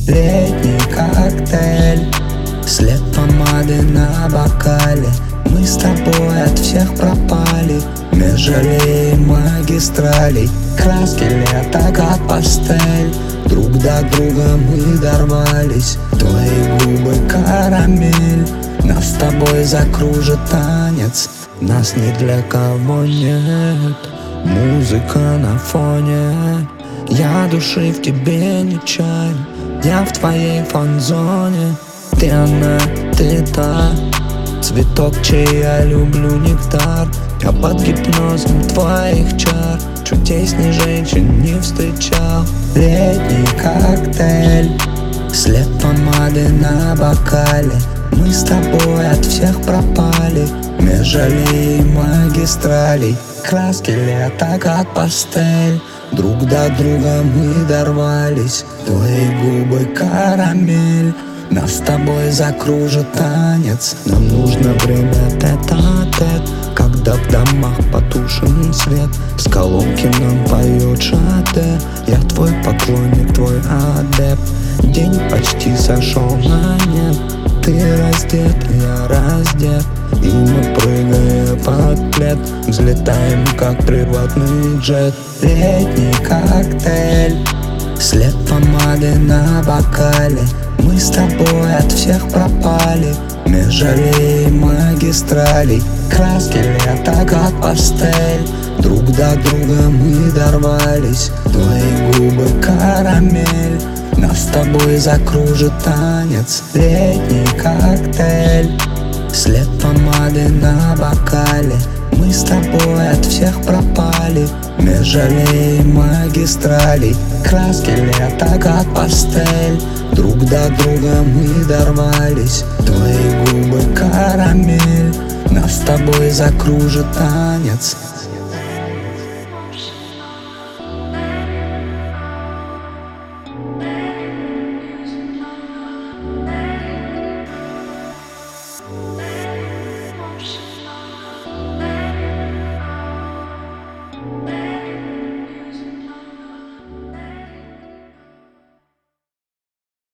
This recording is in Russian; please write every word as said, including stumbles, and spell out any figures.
Летний коктейль, след помады на бокале. Мы с тобой от всех пропали, меж аллей магистралей. Краски лета как пастель, друг до друга мы дорвались. Твои губы карамель, нас с тобой закружит танец. Нас ни для кого нет, музыка на фоне. Я души в тебе не чаю, я в твоей фан-зоне. Ты она, ты та, цветок, чей я люблю нектар. Я под гипнозом твоих чар, чудесней женщин не встречал. Летний коктейль, след помады на бокале. Мы с тобой от всех пропали, меж аллей магистралей. Краски лета как пастель, друг до друга мы дорвались. Твои губы карамель, нас с тобой закружит танец. Нам нужно время тет-а-тет, когда в домах потушен свет. С колонки нам поет Шаде. Я твой поклонник, твой адепт. День почти сошел на нет. Ты раздет, я раздет, и мы, прыгая под плед, взлетаем как приватный джет. Летний коктейль, след помады на бокале. Мы с тобой от всех пропали, меж аллей магистралей. Краски лета как пастель, друг до друга мы дорвались. Твои губы карамель, нас с тобой закружит танец. Летний коктейль, след помады на бокале. Мы с тобой от всех пропали, меж аллей магистралей. Краски лета как пастель, друг до друга мы дорвались. Твои губы карамель, нас с тобой закружит танец.